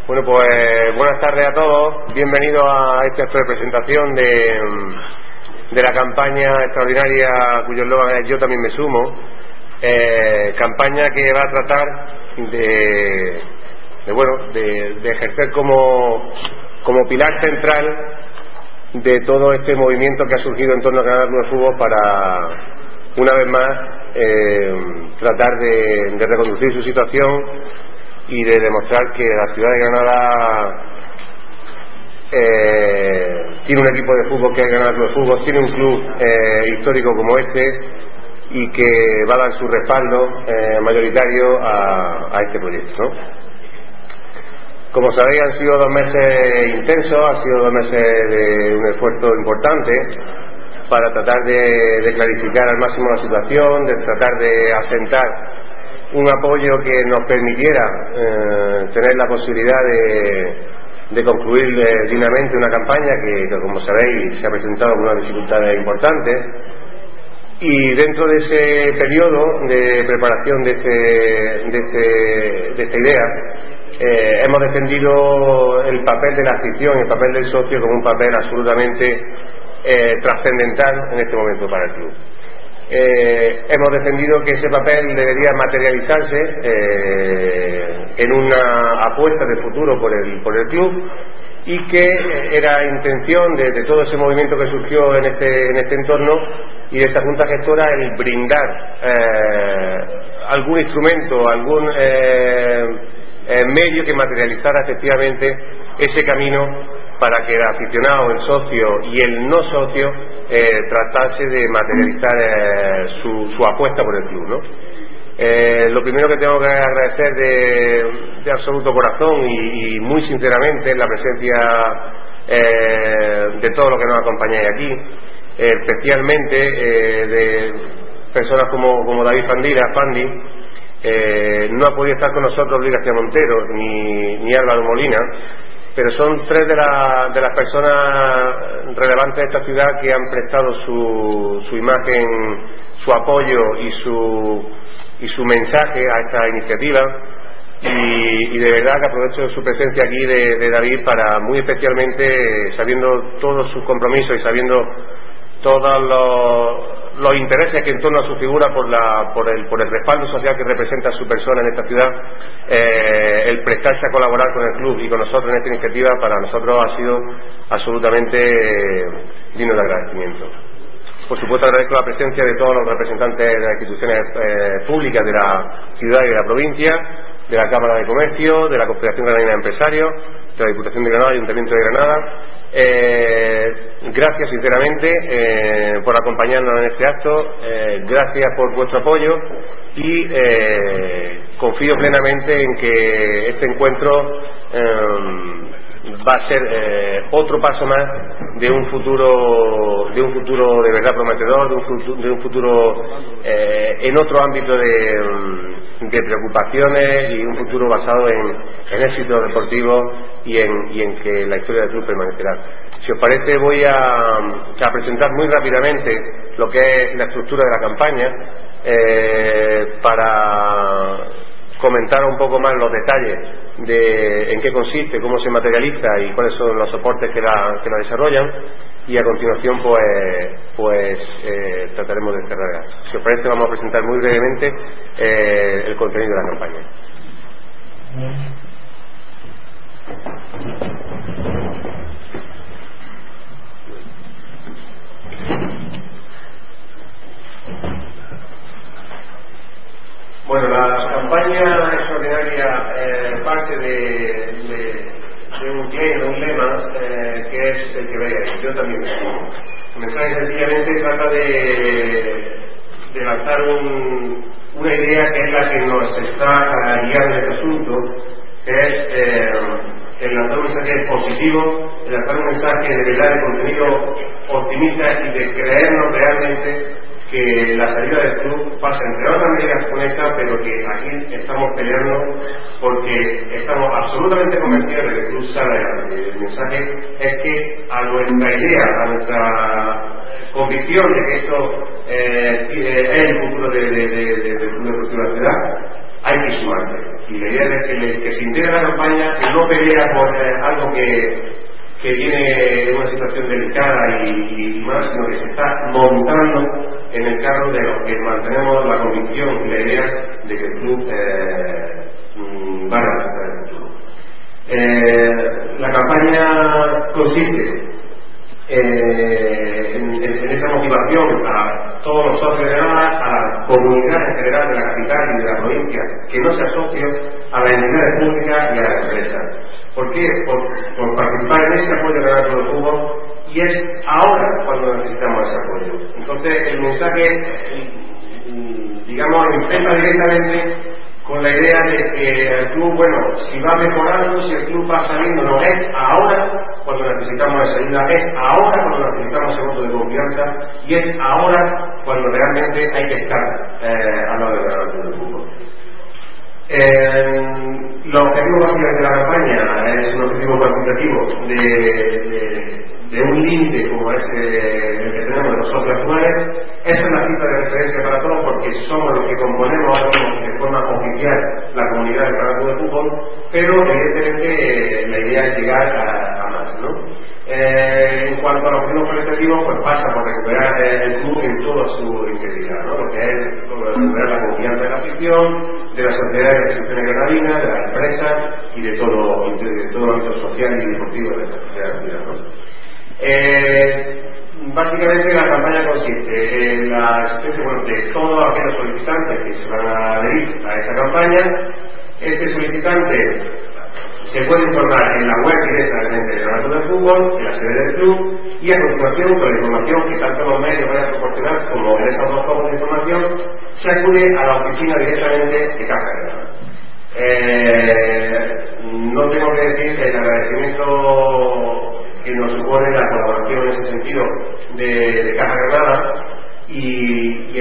Bueno, pues buenas tardes a todos. Bienvenidos a esta presentación de la campaña extraordinaria cuyo eslogan es Yo también me sumo. Campaña que va a tratar de ejercer como pilar central de todo este movimiento que ha surgido en torno a Granada Club de Fútbol para, una vez más, tratar de reconducir su situación y de demostrar que la ciudad de Granada tiene un equipo de fútbol que es Granada Club de Fútbol, tiene un club histórico como este y que va a dar su respaldo mayoritario a este proyecto, ¿no? Como sabéis, han sido 2 meses intensos, han sido 2 meses de un esfuerzo importante para tratar de clarificar al máximo la situación, de tratar de asentar un apoyo que nos permitiera tener la posibilidad de concluir dignamente una campaña que, como sabéis, se ha presentado con unas dificultades importantes. Y dentro de ese periodo de preparación de esta idea, hemos defendido el papel de la afición, el papel del socio como un papel absolutamente trascendental en este momento para el club. Hemos defendido que ese papel debería materializarse en una apuesta de futuro por el club y que era intención de todo ese movimiento que surgió en este entorno y de esta Junta Gestora el brindar algún instrumento, algún medio que materializara efectivamente ese camino para que el aficionado, el socio y el no socio tratase de materializar su apuesta por el club, ¿no? Lo primero que tengo que agradecer de absoluto corazón y muy sinceramente es la presencia de todos los que nos acompañáis aquí, especialmente de personas como David Fandi. No ha podido estar con nosotros Luis García Montero ni Álvaro Molina, pero son 3 de las personas relevantes de esta ciudad que han prestado su imagen, su apoyo y su mensaje a esta iniciativa y de verdad que aprovecho su presencia aquí de David para, muy especialmente, sabiendo todos sus compromisos y sabiendo todos los intereses que en torno a su figura por el respaldo social que representa su persona en esta ciudad, el prestarse a colaborar con el club y con nosotros en esta iniciativa para nosotros ha sido absolutamente digno de agradecimiento. Por supuesto, agradezco la presencia de todos los representantes de las instituciones públicas de la ciudad y de la provincia, de la Cámara de Comercio, de la Confederación Granadina de Empresarios, de la Diputación de Granada y Ayuntamiento de Granada. Gracias sinceramente por acompañarnos en este acto, gracias por vuestro apoyo y confío plenamente en que este encuentro va a ser otro paso más de un futuro de verdad prometedor, de un futuro en otro ámbito de preocupaciones y un futuro basado en éxitos deportivos y en que la historia del club permanecerá. Si os parece, voy a presentar muy rápidamente lo que es la estructura de la campaña para comentar un poco más los detalles de en qué consiste, cómo se materializa y cuáles son los soportes que la desarrollan, y a continuación pues trataremos de cerrar. Si os parece, vamos a presentar muy brevemente el contenido de la campaña. Bueno, la campaña extraordinaria parte de un lema que es el que veis, Yo también me sumo. El mensaje sencillamente trata de lanzar una idea que es la que nos está guiando en este asunto, que es el lanzar un mensaje positivo, el lanzar un mensaje de verdad de contenido optimista y de creernos realmente que la salida del club pasa entre otras medidas con esta, pero que aquí estamos peleando porque estamos absolutamente convencidos de que el club sale adelante. El mensaje es que a nuestra idea, a nuestra convicción de que esto es el futuro del Club Deportivo de la ciudad, hay hay que sumarse. Y la idea es que el que se integre a la campaña no pelea por algo que viene en una situación delicada y más, sino que se está montando en el carro de los que mantenemos la convicción y la idea de que el club va a representar el futuro. La campaña consiste en esa motivación a todos los socios de Granada, a la comunidad en general de la capital y de la provincia, que no se asocie a las entidades públicas y a las empresas. ¿Por qué? Por participar en ese apoyo de Granada Club de Fútbol, y es ahora cuando necesitamos ese apoyo. Entonces el mensaje, digamos, empieza directamente con la idea de que el club, bueno, si va mejorando, si el club va saliendo, no es ahora cuando necesitamos esa ayuda, es ahora cuando necesitamos ese voto de confianza, y es ahora cuando realmente hay que estar al lado de Granada Club de Fútbol. Los objetivos básicos de la campaña es un objetivo cuantitativo de un límite como es el que tenemos de los socios actuales. Esa es la cifra de referencia para todos, porque somos los que componemos ahora mismo de forma oficial la comunidad del Granada Club de Fútbol, pero evidentemente la idea es llegar a más, ¿no? En cuanto a los objetivos cualitativos, pues pasa por recuperar el club en toda su integridad, ¿no? Lo que es recuperar la confianza de la afición, de la sociedad de las instituciones granadinas, de las empresas y de todo el ámbito social y deportivo de la sociedad, ¿no? Básicamente la campaña consiste en la asistencia de todos aquellos solicitantes que se van a adherir a esta campaña. Este solicitante se puede informar en la web directamente de Granada Club de Fútbol, en la sede del club, y a continuación, con la información que tanto los medios van a proporcionar como en esas dos formas de información, se acude a la oficina directamente de Caja Granada. No tengo que decir el agradecimiento que nos supone la colaboración en ese sentido de Caja Granada, y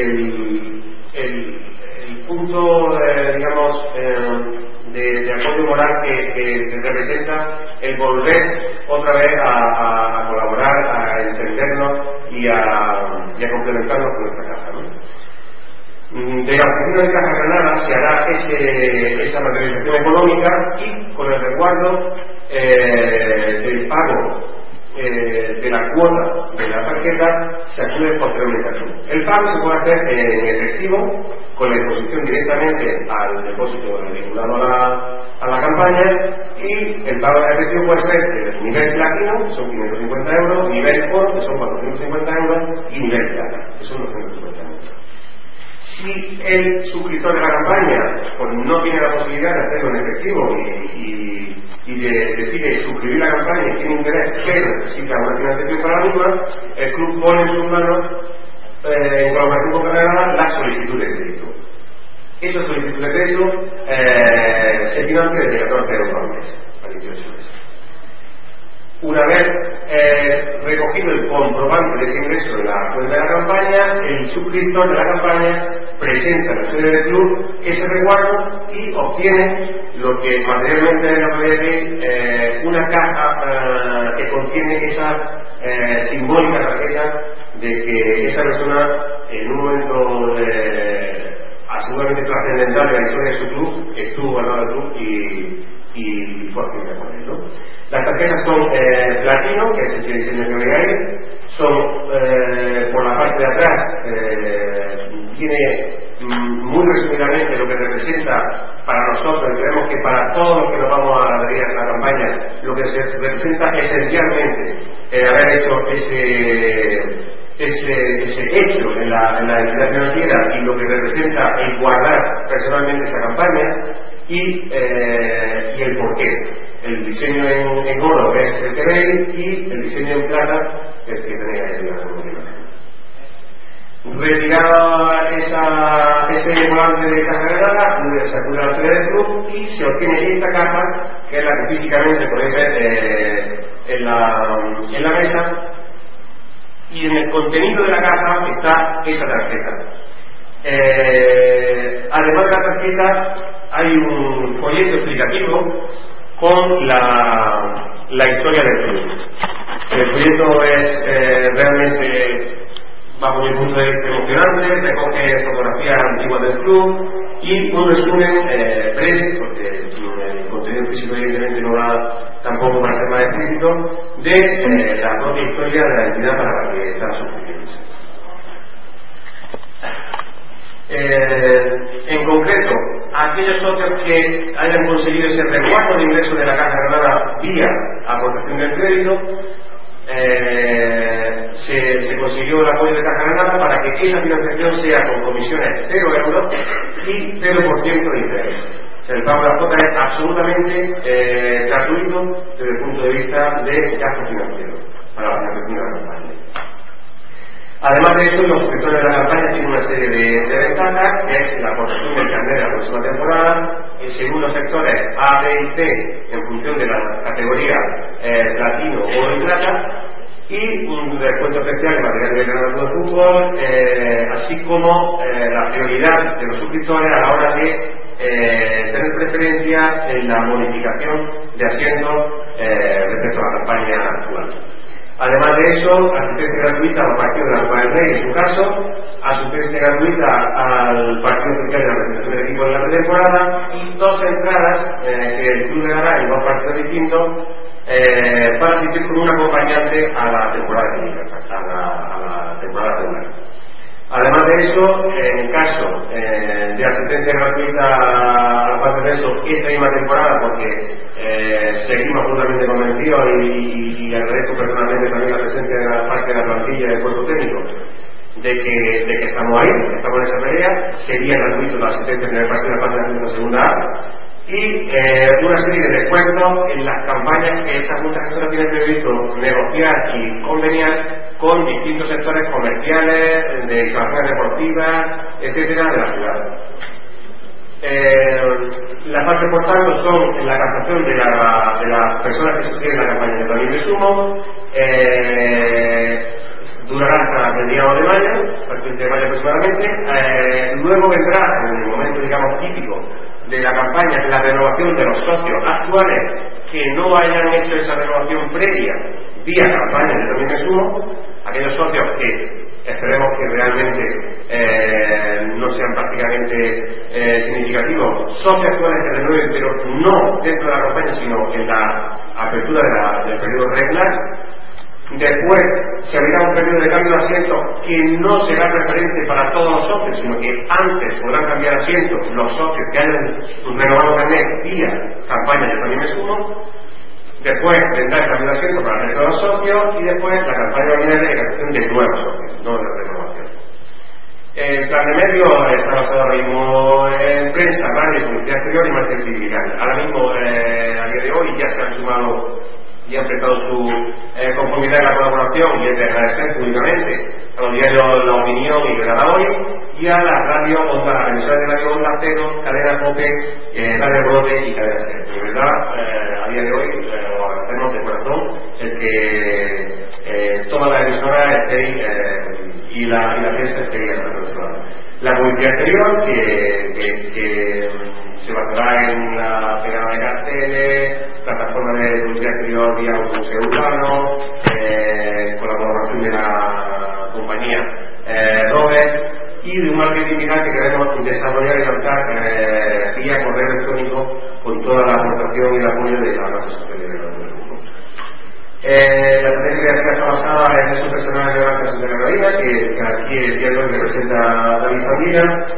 el punto, digamos, de apoyo moral que representa el volver otra vez a colaborar, a entendernos y a complementarnos con nuestra casa, ¿no? De la oficina de Caja Granada se hará esa materialización económica, y con el resguardo del pago de la cuota de la tarjeta se acude posteriormente al club. El pago se puede hacer en efectivo, con la imposición directamente al depósito vinculado a la campaña, y el pago de efectivo puede ser de nivel platino, que son 550 euros, nivel oro, que son 450 euros, y nivel plata, que son 250 euros. Si el suscriptor de la campaña pues no tiene la posibilidad de hacerlo en efectivo y decide suscribir la campaña y tiene interés, pero necesita una financiación para la misma, el club pone en sus manos, en colaboración con Granada, la solicitud de crédito. Esa solicitud de crédito se financia desde 14 euros al mes, a 18 meses. Una vez recogido el comprobante de ese ingreso de la cuenta de la campaña, el suscriptor de la campaña presenta en la sede del club ese resguardo y obtiene lo que materialmente le puede decir una caja que contiene esa simbólica tarjeta de que esa persona, en un momento absolutamente trascendental de la historia de su club, estuvo al lado del club y fue activa con él, ¿no? Las tarjetas son platino, que es ese diseño que veis, son por la parte de atrás, tiene muy resumidamente lo que representa para nosotros, y creemos que para todos los que nos vamos a adherir a la campaña, lo que se representa esencialmente haber hecho ese hecho en la entidad financiera, y lo que representa el guardar personalmente esa campaña, y el porqué. El diseño en oro es el que veis, y el diseño en plata es el que tenéis ahí en la imagen. Retirado ese volante de Caja Granada, se acude a la sede del club y se obtiene esta caja, que es la que físicamente podéis ver en la mesa, y en el contenido de la caja está esa tarjeta. Además de la tarjeta hay un folleto explicativo con la historia del club. El folleto es realmente, bajo mi punto de vista, emocionante. Recoge fotografías antiguas del club, y un resumen breve, porque el contenido físico evidentemente no da tampoco para ser más explícito, de la propia historia de la entidad para la que está suscribiendo. En concreto, aquellos socios que hayan conseguido ese resguardo de ingresos de la Caja de Granada vía aportación del crédito, se consiguió el apoyo de Caja de Granada para que esa financiación sea con comisiones 0 euros y 0% de interés. O sea, el pago de la cuota es absolutamente gratuito desde el punto de vista de gasto financiero para la financiación de la campaña. Además de eso, los suscriptores de la campaña tienen una serie de ventajas, que es la aportación del carnet de la próxima temporada, según los sectores A, B y C, en función de la categoría platino, oro y plata, y un descuento especial en material de campo de fútbol, así como la prioridad de los suscriptores a la hora de tener preferencia en la modificación de asientos respecto a la campaña actual. Además de eso, asistencia gratuita al partido de la Copa del Rey, en su caso, asistencia gratuita al partido oficial de la representación del equipo de la pretemporada y 2 entradas que el club le dará en 2 partidos distintos para asistir con un acompañante a la temporada a la temporada regular. Además de eso, en caso de asistencia gratuita, aparte de eso, esta misma temporada, porque seguimos absolutamente convencidos y agradezco personalmente también la presencia de la parte de la plantilla del cuerpo técnico, de que estamos ahí, estamos en esa pelea, sería gratuito la asistencia en el partido de la fase de la segunda A, y una serie de descuentos en las campañas que esta Junta Gestora tiene previsto negociar y conveniar con distintos sectores comerciales, de instalaciones deportivas, etcétera, de la ciudad. Las partes, por tanto, son la captación de las personas que suscriben la campaña de También Me Sumo, durará hasta mediados de mayo, hasta el 15 de mayo aproximadamente. Luego vendrá, en el momento, digamos, típico de la campaña, la renovación de los socios actuales que no hayan hecho esa renovación previa vía campaña de También Me Sumo, aquellos socios que esperemos que realmente no sean prácticamente significativos, socios actuales que renueven, pero no dentro de la campaña, sino en la apertura del periodo regular. Después se abrirá un periodo de cambio de asientos que no será preferente para todos los socios, sino que antes podrán cambiar asientos los socios que hayan renovado carnet vía campaña de También Me Sumo. Después vendrá el cambio de asiento para el resto de los socios y después la campaña ordinaria de captación de nuevos socios, no de renovación. El plan de medios está basado ahora mismo en prensa, radio, publicidad exterior y marketing digital. Ahora mismo, a día de hoy, ya se han sumado y han prestado su conformidad en la colaboración y es de agradecer públicamente a los diarios La Opinión y Granada Hoy y a la radio Onda, la emisora de radio Onda Cero, Cadena Cope, Radio Brote y Cadena Ser. De verdad, a día de hoy, agradecemos de corazón el que toda la emisora estéis y la prensa estéis a nuestro lado. La publicidad exterior, que se basará en la pegada de carteles, plataforma de publicidad exterior vía autobús urbano, con la colaboración de la compañía Robert, y de un marketing digital que queremos desarrollar y lanzar vía correo electrónico con toda la aportación y el apoyo de la base social de la grupo. La estrategia creativa está basada en esos personajes de la Casa de la Carolina, que aquí el día de hoy representa David Zambina,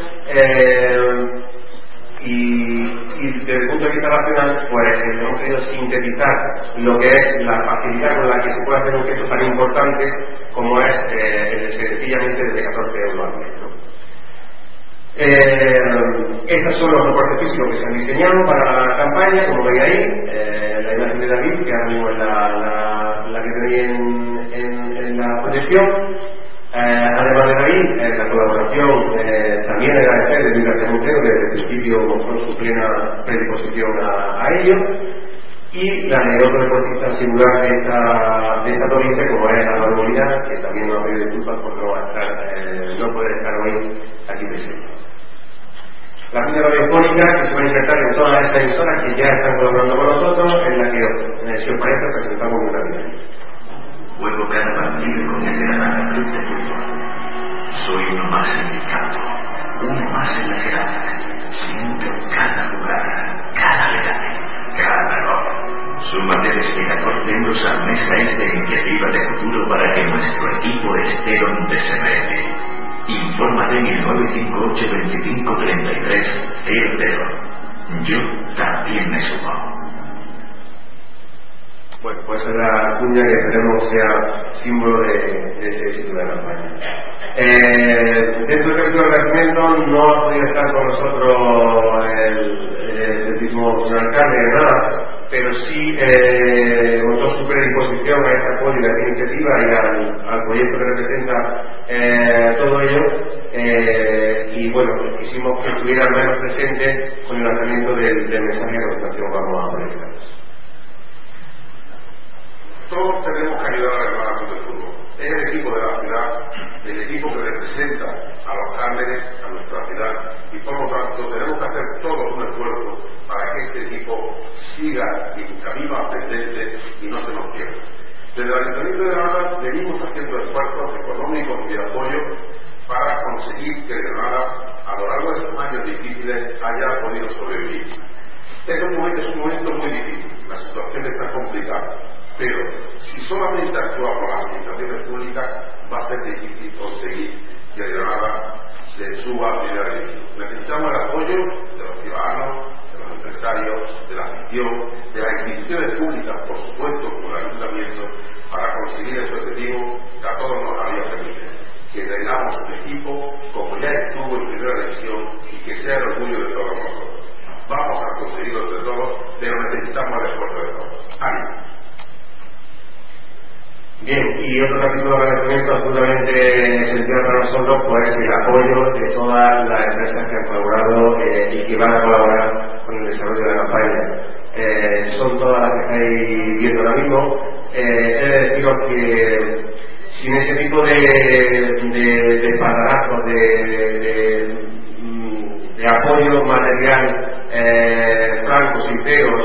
y desde el punto de vista nacional, pues hemos querido sintetizar lo que es la facilidad con la que se puede hacer un gesto tan importante como es sencillamente desde 14 euros al mes, ¿no? Estos son los reportes físicos que se han diseñado para la campaña, como veis ahí, la imagen de David, que ahora mismo es la que tenéis en la proyección. Además de ahí, la colaboración también agradecer de Luis García Montero, que desde el principio mostró su plena predisposición a ello, y la de otro deportista singular de esta provincia, como es Álvaro Molina, que también nos ha pedido disculpas por no poder estar hoy aquí presente. La línea radiofónica que se va a insertar en todas estas emisoras que ya están colaborando con nosotros, en la que, si os parece, presentamos un radio. Puedo cada partido con el de la Cruz de Fútbol. Soy uno más en el campo. uno más en las gradas. Siento cada lugar, cada detalle, cada gol. Súmate desde 14 euros al mes a esta iniciativa de futuro para que nuestro equipo esté donde se merece. Infórmate en el 958 25 33 00. Yo también me sumo. Bueno, pues es la cuña que esperemos sea símbolo de ese éxito de la campaña. Dentro del agradecimiento no ha podido estar con nosotros el mismo señor alcalde de nada, pero sí mostró su predisposición a este apoyo y a esta iniciativa y al proyecto que representa todo ello, y bueno, quisimos que estuviera al menos presente con el lanzamiento del mensaje que a continuación vamos a proyectar. Todos tenemos que ayudar al reglamento del fútbol. Es el equipo de la ciudad, el equipo que representa a los cármenes, a nuestra ciudad, y por lo tanto tenemos que hacer todos un esfuerzo para que este equipo siga en camino ascendente y no se nos pierda. Desde el Ayuntamiento de Granada venimos haciendo esfuerzos económicos y de apoyo para conseguir que Granada, a lo largo de estos años difíciles, haya podido sobrevivir. Es un momento muy difícil, la situación está complicada. Pero si solamente actuamos las administraciones públicas, va a ser difícil conseguir que Granada se suba a primera división. Necesitamos el apoyo de los ciudadanos, de los empresarios, de la afición, de las instituciones públicas, por supuesto, como el ayuntamiento, para conseguir ese objetivo que a todos nos había permitido. Que tengamos un equipo como ya estuvo en primera división y que sea el orgullo de todos nosotros. Vamos a conseguirlo entre todos, pero necesitamos el esfuerzo de todos. ¡Ánimo! Bien, y otro capítulo de agradecimiento absolutamente esencial para nosotros pues el apoyo de todas las empresas que han colaborado y que van a colaborar con el desarrollo de la campaña. Son todas las que estáis viendo ahora mismo. He de deciros que sin ese tipo de espaldarazos, de apoyo material franco, sincero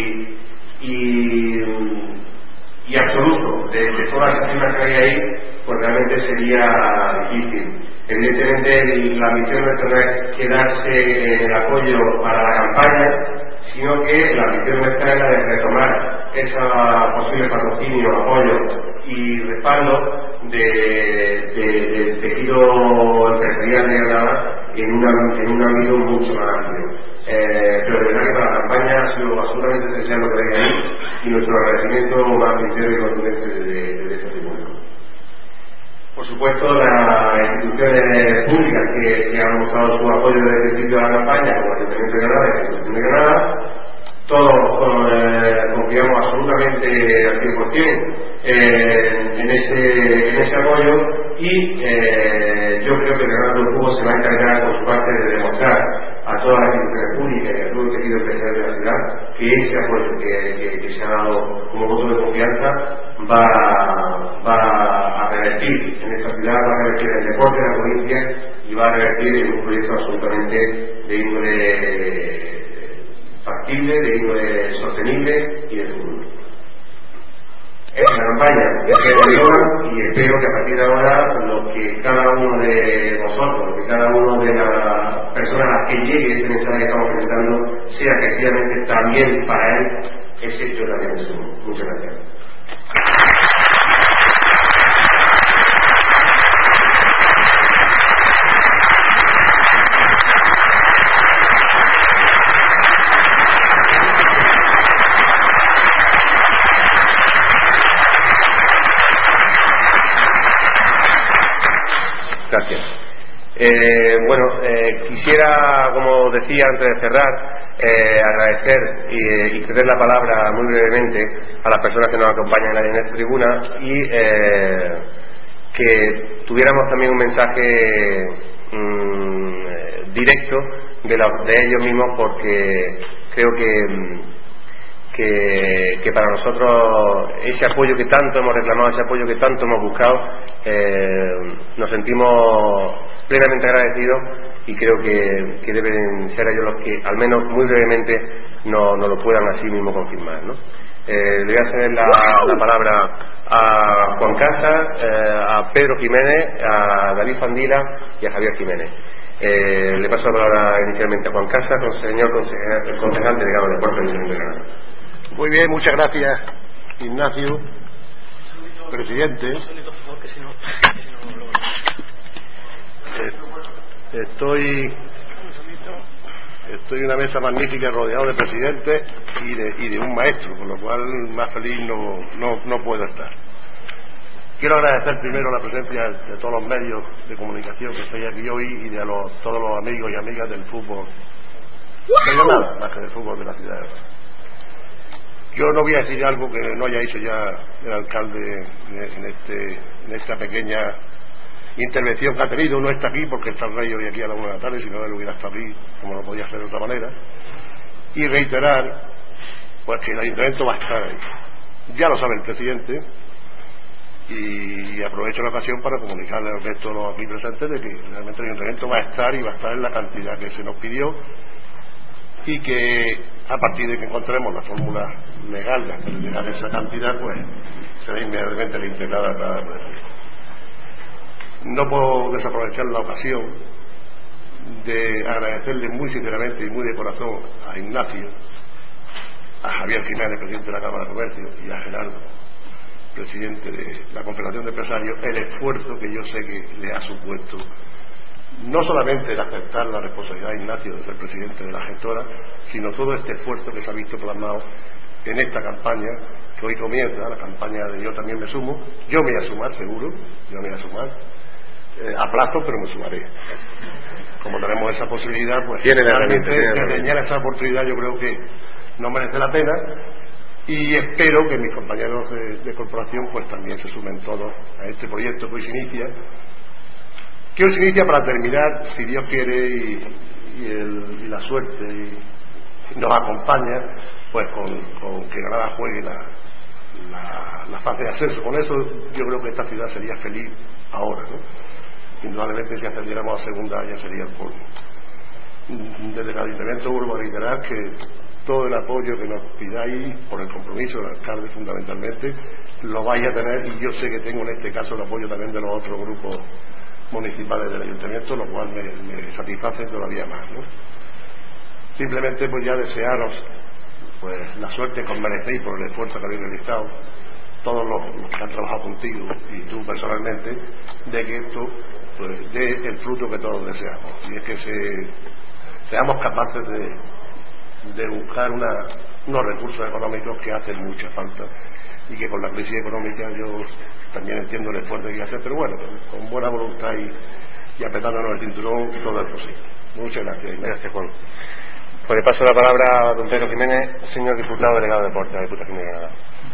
y absoluto de todas las firmas que hay ahí, pues realmente sería difícil. Evidentemente la misión nuestra no es quedarse en el apoyo para la campaña, sino que la misión nuestra es la de retomar esa posible patrocinio, apoyo y respaldo del tejido empresarial de Granada en un ámbito mucho más amplio. Pero de verdad que para la campaña ha sido absolutamente esencial lo que hay ahí y nuestro agradecimiento más sincero y contundente desde este tribunal. Por supuesto, las instituciones públicas que han mostrado su apoyo desde el principio de la campaña, como el Ayuntamiento de Granada y la Institución de Granada, todos confiamos absolutamente al 100% en ese apoyo y yo creo que el Granada del Fútbol se va a encargar por su parte de demostrar a todas las instituciones públicas y a todo el tejido empresarial de la ciudad que ese apoyo que se ha dado como voto de confianza va a revertir en esta ciudad, va a revertir en el deporte de la provincia y va a revertir en un proyecto absolutamente de índole factible, de índole sostenible y de futuro. Esta es la campaña que se y espero que a partir de ahora lo que cada uno de vosotros, lo que cada uno de las personas a las que llegue este mensaje que estamos presentando sea efectivamente también para él ese yo también me sumo. Muchas gracias. Gracias. Quisiera, como decía antes de cerrar, agradecer y ceder la palabra muy brevemente a las personas que nos acompañan en esta tribuna y que tuviéramos también un mensaje directo de ellos mismos, porque creo que para nosotros ese apoyo que tanto hemos reclamado, ese apoyo que tanto hemos buscado, nos sentimos plenamente agradecidos y creo que deben ser ellos los que al menos muy brevemente nos lo puedan así mismo confirmar, ¿no? Le voy a ceder la palabra a Juan Casas, a Pedro Jiménez, a David Fandila y a Javier Jiménez. Le paso la palabra inicialmente a Juan Casa, señor concejal delegado de Deportes de Granada. Muy bien, muchas gracias, Ignacio, presidente. Estoy en una mesa magnífica rodeado de presidentes y de un maestro, con lo cual más feliz no puedo estar. Quiero agradecer primero la presencia de todos los medios de comunicación que estáis aquí hoy y de todos los amigos y amigas del fútbol de Granada, más que del fútbol de la ciudad. Yo no voy a decir algo que no haya hecho ya el alcalde en esta pequeña intervención que ha tenido. No está aquí porque está el rey hoy aquí a la 1 de la tarde, si no él hubiera estado aquí, como no podía ser de otra manera, y reiterar pues que el ayuntamiento va a estar ahí. Ya lo sabe el presidente, y aprovecho la ocasión para comunicarle al resto de los aquí presentes de que realmente el ayuntamiento va a estar y va a estar en la cantidad que se nos pidió, y que a partir de que encontremos la fórmula legal de llegar a esa cantidad, pues será inmediatamente reintegrada a cada municipio. No puedo desaprovechar la ocasión de agradecerle muy sinceramente y muy de corazón a Ignacio, a Javier Jiménez, presidente de la Cámara de Comercio, y a Gerardo, presidente de la Confederación de Empresarios, el esfuerzo que yo sé que le ha supuesto no solamente el aceptar la responsabilidad de Ignacio de ser presidente de la gestora, sino todo este esfuerzo que se ha visto plasmado en esta campaña que hoy comienza, la campaña de Yo También Me Sumo. Yo me voy a sumar, seguro, a plazo, pero me sumaré. Como tenemos esa posibilidad, pues realmente desdeñar esa oportunidad yo creo que no merece la pena, y espero que mis compañeros de corporación pues también se sumen todos a este proyecto que hoy se inicia, para terminar, si Dios quiere y la suerte nos acompaña, pues con que Granada juegue la fase de ascenso. Con eso yo creo que esta ciudad sería feliz ahora, ¿no? Indudablemente si ascendiéramos a segunda ya sería el colmo. Desde el ayuntamiento vuelvo a reiterar que todo el apoyo que nos pidáis, por el compromiso del alcalde fundamentalmente, lo vais a tener, y yo sé que tengo en este caso el apoyo también de los otros grupos municipales del ayuntamiento, lo cual me satisface todavía más, ¿no? Simplemente pues ya desearos pues la suerte que os merecéis por el esfuerzo que habéis realizado todos los que han trabajado contigo y tú personalmente, de que esto pues dé el fruto que todos deseamos, y es que seamos capaces de buscar unos recursos económicos que hacen mucha falta, y que con la crisis económica yo también entiendo el esfuerzo que hay que hacer, pero bueno, con buena voluntad y apretándonos el cinturón, todo es posible. Muchas gracias. Gracias, Juan. Pues le paso la palabra a don Pedro Jiménez, señor diputado delegado de Deportes de la Diputación de Granada.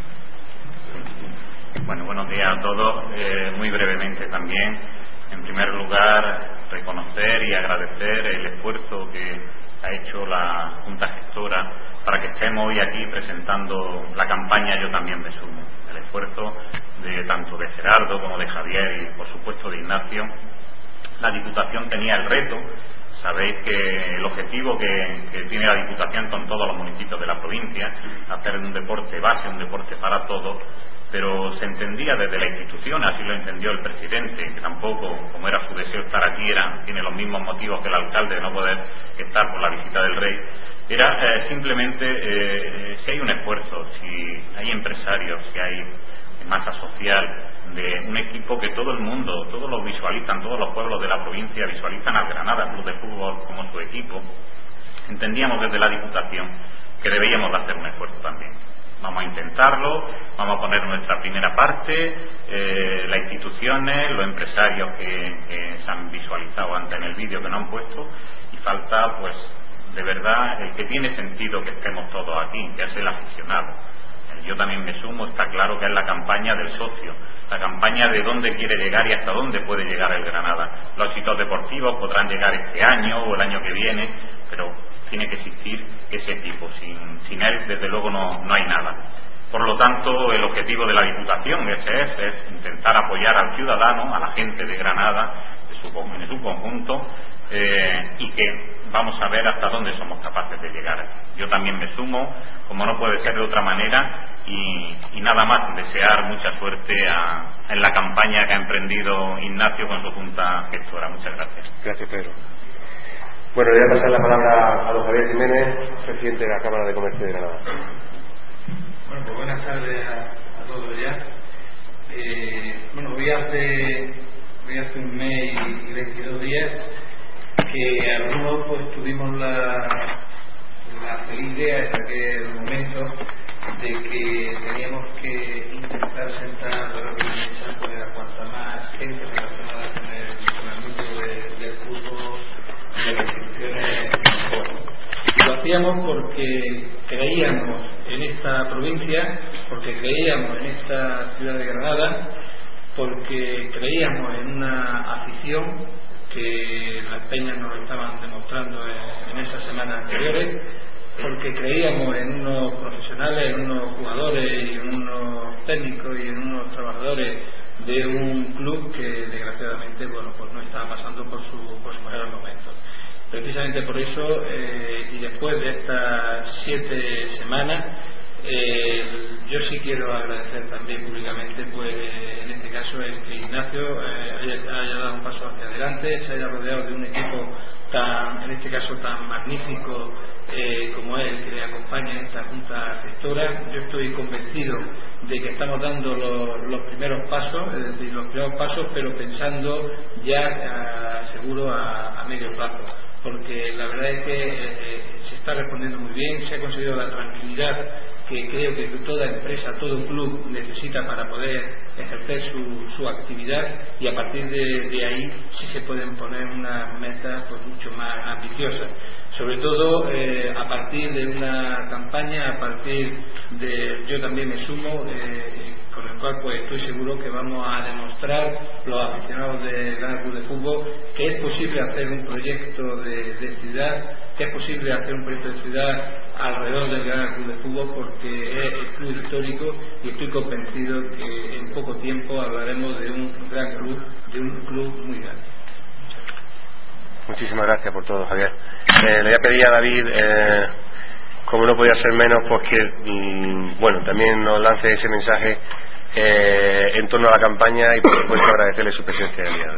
Bueno, buenos días a todos. Muy brevemente también, en primer lugar, reconocer y agradecer el esfuerzo que ha hecho la Junta Gestora para que estemos hoy aquí presentando la campaña Yo También Me Sumo. El esfuerzo de tanto de Gerardo como de Javier y por supuesto de Ignacio. La Diputación tenía el reto. Sabéis que el objetivo que tiene la Diputación con todos los municipios de la provincia, hacer un deporte base, un deporte para todos, pero se entendía desde la institución, así lo entendió el presidente, que tampoco, como era su deseo estar aquí, tiene los mismos motivos que el alcalde de no poder estar por la visita del rey. Era simplemente si hay un esfuerzo, si hay empresarios, si hay masa social de un equipo que todo el mundo, todos lo visualizan, todos los pueblos de la provincia visualizan al Granada Club de Fútbol como su equipo, entendíamos desde la Diputación que debíamos de hacer un esfuerzo también. Vamos a intentarlo, vamos a poner nuestra primera parte, las instituciones, los empresarios que se han visualizado antes en el vídeo que nos han puesto, y falta pues de verdad el que tiene sentido que estemos todos aquí, que es el aficionado. Yo También Me Sumo está claro que es la campaña del socio, la campaña de dónde quiere llegar y hasta dónde puede llegar el Granada. Los éxitos deportivos podrán llegar este año o el año que viene, pero tiene que existir ese equipo. Sin él, desde luego, no hay nada. Por lo tanto, el objetivo de la Diputación es intentar apoyar al ciudadano, a la gente de Granada, en su conjunto, y que vamos a ver hasta dónde somos capaces de llegar. Yo también me sumo, como no puede ser de otra manera, y nada más desear mucha suerte en la campaña que ha emprendido Ignacio con su Junta Gestora. Muchas gracias. Gracias, Pedro. Bueno, le voy a pasar la palabra a don Javier Jiménez, presidente de la Cámara de Comercio de Granada. Bueno, pues buenas tardes a todos ya. Voy hace un mes y 22 días que algunos pues tuvimos la feliz idea en aquel momento de que teníamos que intentar sentar alrededor de una mesa pues a cuanta más gente relacionada con el mundo del fútbol, de las instituciones mejor. Y lo hacíamos porque creíamos en esta provincia, porque creíamos en esta ciudad de Granada, porque creíamos en una afición que las peñas nos estaban demostrando en esas semanas anteriores, porque creíamos en unos profesionales, en unos jugadores y en unos técnicos y en unos trabajadores de un club que desgraciadamente pues no estaba pasando por su mejor momento. Precisamente por eso, y después de estas 7 semanas, yo sí quiero agradecer también públicamente, pues en este caso, el que Ignacio haya dado un paso hacia adelante, se haya rodeado de un equipo en este caso tan magnífico como es el que le acompaña en esta junta gestora. Yo estoy convencido de que estamos dando los primeros pasos, pero pensando ya seguro a medio plazo, porque la verdad es que se está respondiendo muy bien, se ha conseguido la tranquilidad que creo que toda empresa, todo club necesita para poder ejercer su actividad, y a partir de ahí sí se pueden poner unas metas pues mucho más ambiciosas, sobre todo a partir de una campaña, a partir de, yo también me sumo, con el cual pues estoy seguro que vamos a demostrar los aficionados de Granada Club de Fútbol que es posible hacer un proyecto de ciudad, que es posible hacer un proyecto de ciudad alrededor del Granada Club de Fútbol, porque es el club histórico, y estoy convencido que en poco tiempo hablaremos de un gran club, de un club muy grande. Muchísimas gracias por todo, Javier. Le voy a pedir a David, como no podía ser menos, pues que también nos lance ese mensaje en torno a la campaña, y por supuesto agradecerle su presencia el día de hoy.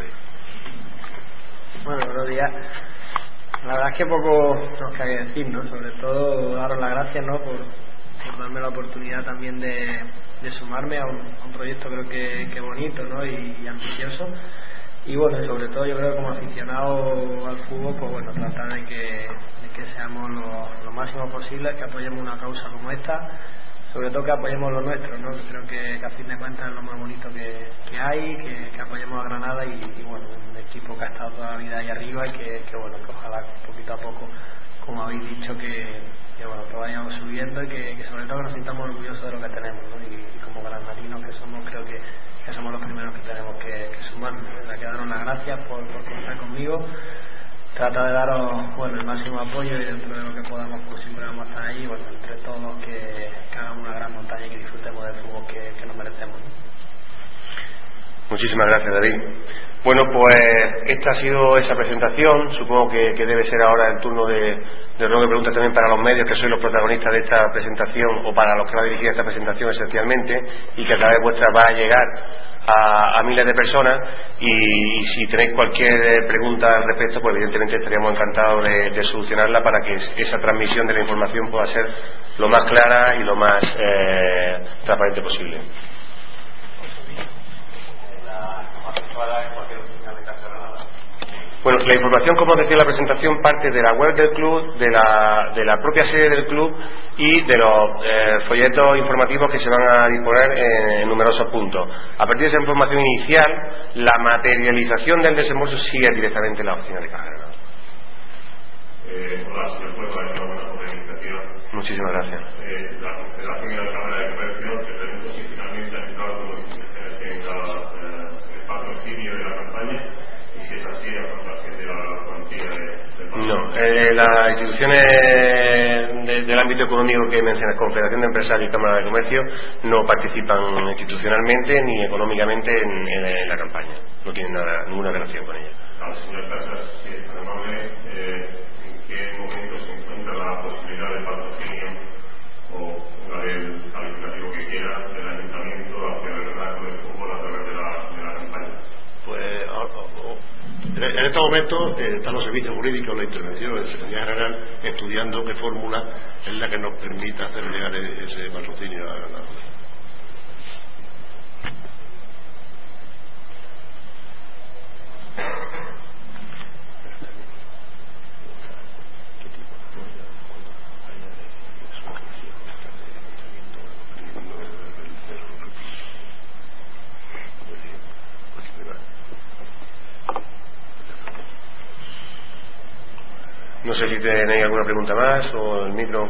Bueno, buenos días. La verdad es que poco nos cabe decir, ¿no? Sobre todo daros las gracias, ¿no? por darme la oportunidad también de sumarme a un proyecto, creo que bonito, ¿no? y ambicioso. Y bueno, sobre todo yo creo que como aficionado al fútbol, pues bueno, tratar de que seamos lo máximo posible, que apoyemos una causa como esta, sobre todo que apoyemos lo nuestro, ¿no? Creo que a fin de cuentas es lo más bonito que hay, que apoyemos a Granada y bueno, un equipo que ha estado toda la vida ahí arriba, y que ojalá poquito a poco, como habéis dicho, que vayamos subiendo, y que sobre todo que nos sintamos orgullosos de lo que tenemos, ¿no? Y como granadinos que somos, creo que somos los primeros que tenemos que sumarnos. Que daros las gracias por contar conmigo. Trata de daros el máximo apoyo, y dentro de lo que podamos pues siempre vamos a estar ahí, entre todos que hagamos una gran montaña y que disfrutemos del fútbol que nos merecemos, ¿no? Muchísimas gracias, David. Bueno, pues esta ha sido esa presentación. Supongo que debe ser ahora el turno de ronda de preguntas también para los medios, que sois los protagonistas de esta presentación, o para los que va dirigida esta presentación esencialmente, y que a través vuestra va a llegar a miles de personas. Y si tenéis cualquier pregunta al respecto, pues evidentemente estaríamos encantados de solucionarla, para que esa transmisión de la información pueda ser lo más clara y lo más transparente posible. Bueno, la información, como os decía en la presentación, parte de la web del club, de la propia sede del club, y de los folletos informativos que se van a disponer en numerosos puntos. A partir de esa información inicial, la materialización del desembolso sigue directamente en la oficina de Caja Granada. Hola, señor Puerto, enhorabuena por la iniciativa. Muchísimas gracias. La Confederación y la Cámara de Comercio, te pregunto si finalmente han entrado con instituciones que el patrocinio de la campaña, y si es así, a cuánto de la cuantía del patrocinio. No, las instituciones del ámbito económico que mencionas, Confederación de Empresarios y Cámara de Comercio, no participan institucionalmente ni económicamente en la campaña. No tienen ninguna relación con ella. Al señor Casas, si es tan amable, ¿en qué momento se encuentra la posibilidad de patrocinio o el calificativo que quiera del ayuntamiento hacia el Granada Club de Fútbol a través de la campaña? Pues en estos estos momentos están los servicios jurídicos, la intervención del Secretaría General, estudiando qué fórmula es la que nos permita hacer llegar ese patrocinio a Granada. No sé si tenéis alguna pregunta más o el micro.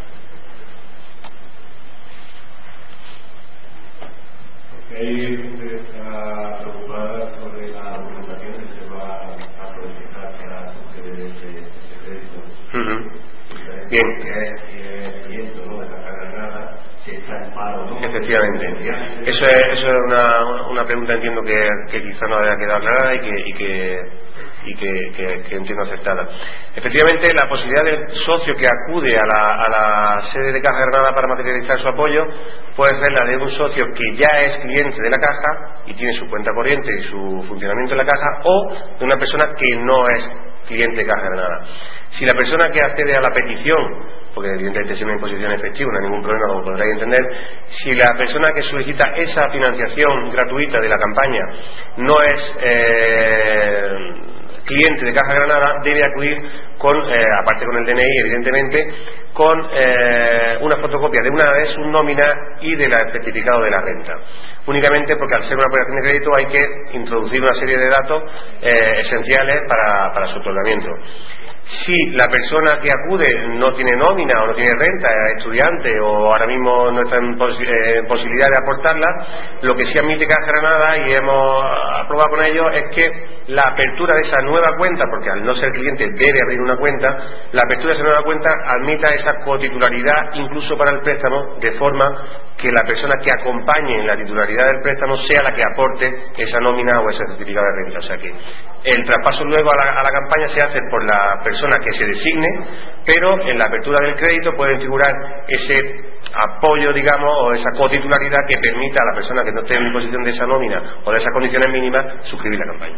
Hay gente que está preocupada sobre la documentación que se va a solicitar para conceder ese crédito. Bien. Si es cliente o no de Caja Granada, si está en paro o no. Efectivamente. Eso es una pregunta, entiendo que quizá no haya quedado clara y que entiendo acertada. Efectivamente, la posibilidad del socio que acude a la sede de Caja Granada para materializar su apoyo puede ser la de un socio que ya es cliente de la Caja y tiene su cuenta corriente y su funcionamiento en la Caja, o de una persona que no es cliente de Caja Granada. Si la persona que accede a la petición, porque evidentemente es una imposición efectiva, no hay ningún problema, como podréis entender, si la persona que solicita esa financiación gratuita de la campaña no es cliente de Caja Granada, debe acudir con, aparte con el DNI evidentemente, con una fotocopia de una de sus nóminas y del certificado de la renta. Únicamente porque al ser una operación de crédito hay que introducir una serie de datos esenciales para su otorgamiento. Si la persona que acude no tiene nómina o no tiene renta, es estudiante o ahora mismo no está en posibilidad de aportarla, lo que sí admite Caja Granada, y hemos aprobado con ellos, es que la apertura de esa nueva cuenta, porque al no ser cliente debe abrir una cuenta, la apertura de esa nueva cuenta admita esa cotitularidad incluso para el préstamo, de forma que la persona que acompañe en la titularidad del préstamo sea la que aporte esa nómina o ese certificado de renta. O sea que el traspaso luego a la campaña se hace por la persona que se designe, pero en la apertura del crédito puede figurar ese apoyo, digamos, o esa cotitularidad que permita a la persona que no esté en disposición de esa nómina o de esas condiciones mínimas suscribir la campaña.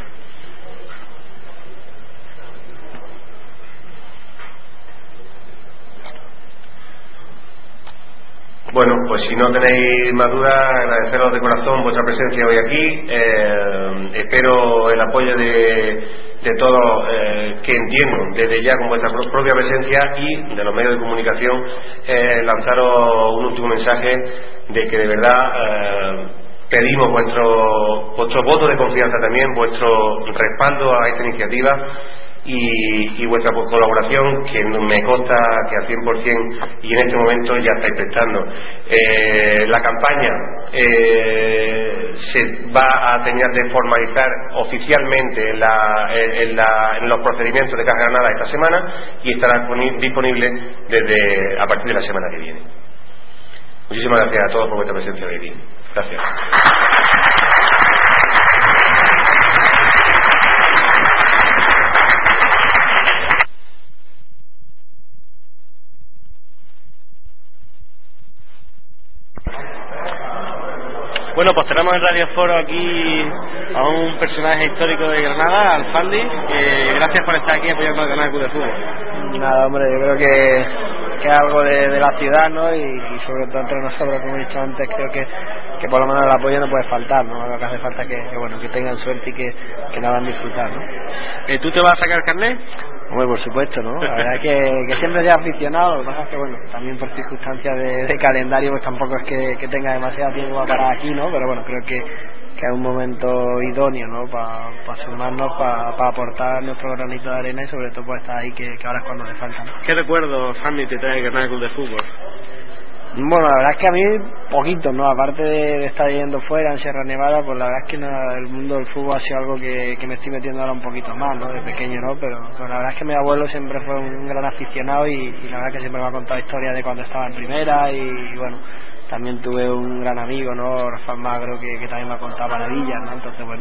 Bueno, pues si no tenéis más dudas, agradeceros de corazón vuestra presencia hoy aquí. Espero el apoyo de todos, que entiendo desde ya con vuestra propia presencia, y de los medios de comunicación, lanzaros un último mensaje de que de verdad pedimos vuestro voto de confianza también, vuestro respaldo a esta iniciativa y vuestra colaboración, que me consta que al 100% y en este momento ya estáis prestando. La campaña se va a tener de formalizar oficialmente en los procedimientos de Caja Granada esta semana, y estará disponible a partir de la semana que viene. Muchísimas gracias a todos por vuestra presencia hoy aquí. Gracias. Bueno, pues tenemos en Radio Foro aquí a un personaje histórico de Granada, al Fandi. Gracias por estar aquí apoyando al Granada Club de Fútbol. Nada, hombre, yo creo que es algo de la ciudad, ¿no? Y sobre todo entre nosotros, como he dicho antes, creo que por lo menos el apoyo no puede faltar, ¿no? Lo que hace falta que tengan suerte y que la van a disfrutar, ¿no? ¿Tú te vas a sacar el carnet? Hombre, por supuesto, ¿no? La verdad es que siempre sea aficionado. Lo que pasa es que, bueno, también por circunstancias de calendario, pues tampoco es que tenga demasiado tiempo para aquí, ¿no? Pero bueno, creo que es un momento idóneo, ¿no? Para sumarnos, para aportar nuestro granito de arena, y sobre todo pues estar ahí, que ahora es cuando le falta, ¿no? ¿Qué recuerdos, Fanny, te trae el Granada Club de Fútbol? Bueno, la verdad es que a mí poquitos, ¿no? Aparte de estar yendo fuera en Sierra Nevada, pues la verdad es que el mundo del fútbol ha sido algo que me estoy metiendo ahora un poquito más, ¿no? De pequeño, ¿no? Pero la verdad es que mi abuelo siempre fue un gran aficionado, y la verdad que siempre me ha contado historias de cuando estaba en primera, y bueno, también tuve un gran amigo, ¿no? Rafael Magro, que también me ha contado maravillas, ¿no? Entonces, bueno,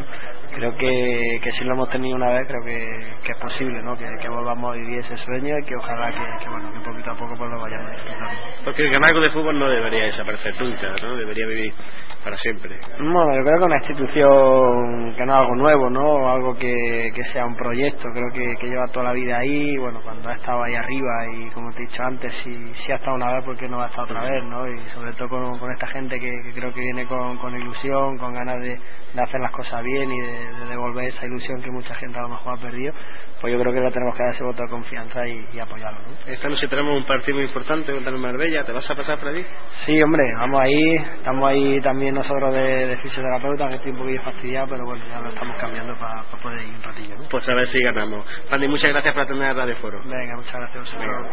creo que si lo hemos tenido una vez, creo que es posible, ¿no? Que volvamos a vivir ese sueño y que ojalá que poquito a poco pues lo vayamos disfrutando. Porque el Granada Club de Fútbol no debería desaparecer nunca, ¿no? Debería vivir para siempre. Bueno, yo creo que una institución que no es algo nuevo, ¿no? Algo que sea un proyecto, creo que lleva toda la vida ahí. Bueno, cuando ha estado ahí arriba y como te he dicho antes, si ha estado una vez, ¿por qué no va a estar otra vez, ¿no? Y sobre todo con esta gente que creo que viene con ilusión, con ganas de hacer las cosas bien y de devolver esa ilusión que mucha gente a lo mejor ha perdido, pues yo creo que le tenemos que dar ese voto de confianza y apoyarlo, ¿no? Esta noche tenemos un partido muy importante contra el Marbella. ¿Te vas a pasar por allí? Sí, hombre, vamos ahí, estamos ahí también nosotros de fisioterapeuta, que estoy un poquillo fastidiado, pero bueno, ya lo estamos cambiando para poder ir un ratillo, ¿no? Pues a ver si ganamos. Fandi, muchas gracias por atender a Radio Foro. Venga, muchas gracias a vosotros.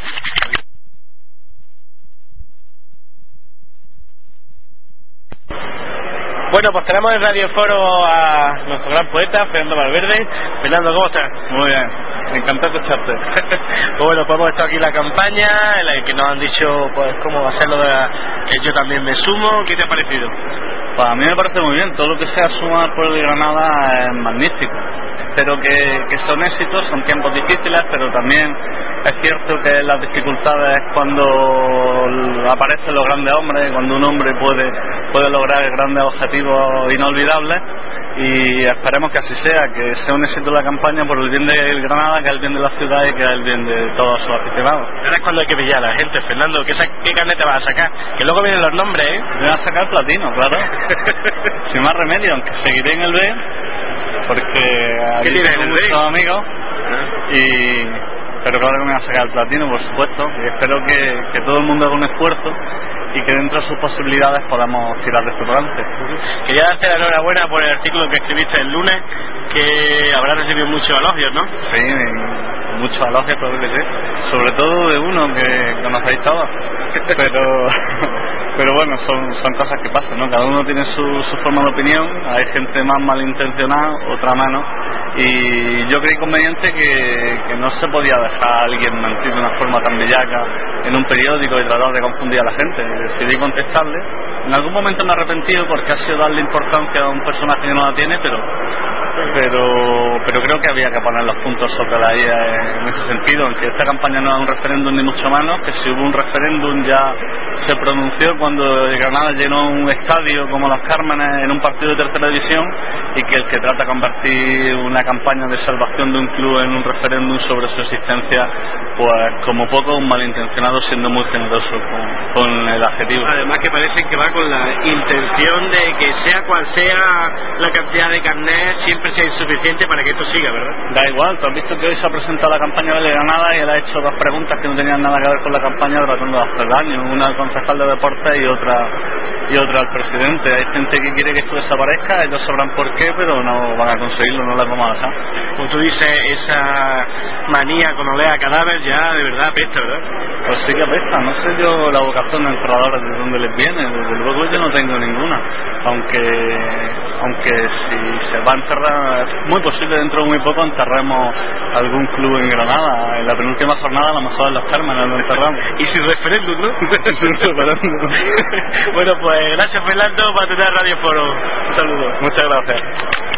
Bueno, pues tenemos en Radio Foro a nuestro gran poeta, Fernando Valverde. Fernando, ¿cómo estás? Muy bien, encantado de escucharte. Pues bueno, pues hemos estado aquí en la campaña, en la que nos han dicho pues cómo va a ser lo de que yo también me sumo. ¿Qué te ha parecido? Pues a mí me parece muy bien, todo lo que sea sumar por el Granada es magnífico. Espero que son éxitos, son tiempos difíciles, pero también es cierto que las dificultades es cuando aparecen los grandes hombres, cuando un hombre puede lograr grandes objetivos inolvidables, y esperemos que así sea, que sea un éxito la campaña por el bien del Granada, que es el bien de la ciudad y que es el bien de todos sus aficionados. Ahora es cuando hay que pillar a la gente, Fernando. ¿Qué carnet te vas a sacar? Que luego vienen los nombres, ¿eh? Me voy a sacar platino, claro. Sin más remedio, aunque seguiré en el B, porque allí tengo muchos amigos, pero claro que me voy a sacar el platino, por supuesto, y espero que todo el mundo haga un esfuerzo y que dentro de sus posibilidades podamos tirar de esto por delante. Quería darte la enhorabuena por el artículo que escribiste el lunes, que habrá recibido muchos elogios, ¿no? Sí, muchos elogios, creo que sí, sobre todo de uno que conocéis todos, pero bueno, son cosas que pasan, ¿no? Cada uno tiene su forma de opinión, hay gente más malintencionada, otra menos, y yo creí conveniente que no se podía dejar a alguien mentir de una forma tan bellaca en un periódico y tratar de confundir a la gente. Decidí contestarle. En algún momento me he arrepentido porque ha sido darle importancia a un personaje que no la tiene, pero creo que había que poner los puntos sobre la IA en ese sentido, en que esta campaña no es un referéndum ni mucho menos, que si hubo un referéndum ya se pronunció cuando el Granada llenó un estadio como Los Cármenes en un partido de tercera división, y que el que trata de convertir una campaña de salvación de un club en un referéndum sobre su existencia, pues como poco un malintencionado, siendo muy generoso con el adjetivo. Además que parece que va con la intención de que sea cual sea la cantidad de carnet siempre sea insuficiente para que esto siga, ¿verdad? Da igual, tú has visto que hoy se ha presentado la campaña de Granada y él ha hecho dos preguntas que no tenían nada que ver con la campaña, tratando de hacer daño, una al concejal de deportes y otra al presidente. Hay gente que quiere que esto desaparezca, ellos sabrán por qué, pero no van a conseguirlo, no les vamos a dejar. Como tú dices, esa manía con olea a cadáver ya de verdad apesta, ¿verdad? Pues sí que apesta, no sé yo la vocación de entrenadores de dónde les viene, desde luego yo no tengo ninguna, aunque si se va a enterrar, es muy posible dentro de muy poco enterremos algún club en Granada, en la penúltima jornada a lo mejor en Los Cármenes lo enterramos. Y sin referéndum, ¿no? Sin referéndum. Bueno, pues gracias Fernando por atender Radio Foro. Un saludo. Muchas gracias.